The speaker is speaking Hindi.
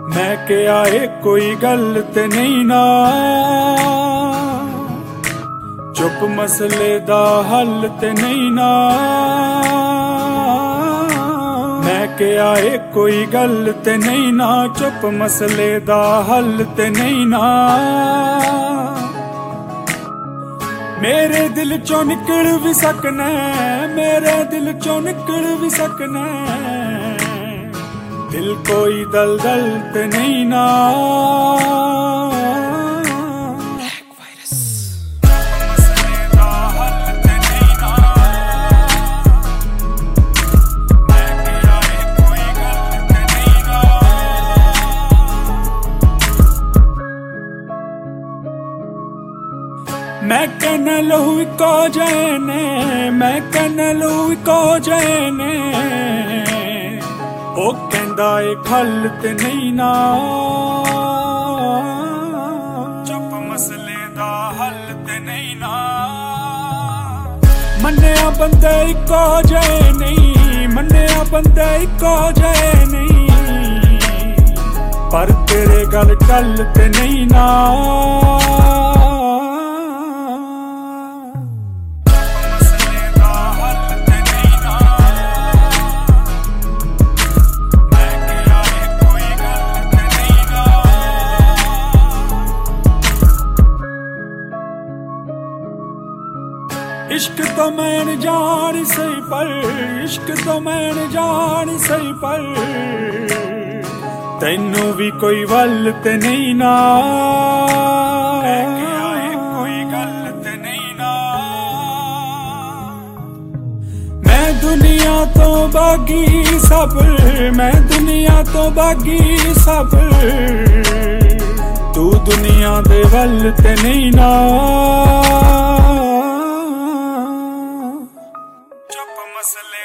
मैं क्या कोई गल ते नहीं ना, चुप मसले दा हल ते नहीं ना। मैं क्या कोई गल ते नहीं ना, चुप मसले दा हल ते नहीं ना। मेरे दिल चो निकल भी सकना, मेरे दिल चो निकल भी सकना, दिल कोई दलदल ते नहीं ना। मैं कहना लहू को जाने, मैं कहना लहू को जाने, ओ कहंदा ए खल ते नहीं ना, चुप मसले दा हल ते नहीं ना। मन्निया बंदे इको जाए नहीं, मन्निया बंदे इको जाए नहीं, पर तेरे गल टल ते नहीं ना। इश्क तो मैं जान सही पर, इश्क तो मैं जान सही पर, तैनू भी कोई वल ते नहीं ना। कोई गल ते नहीं ना। मैं दुनिया तो बागी सब, मैं दुनिया तो बागी सब, तू दुनिया दे वल ते नहीं ना। मसले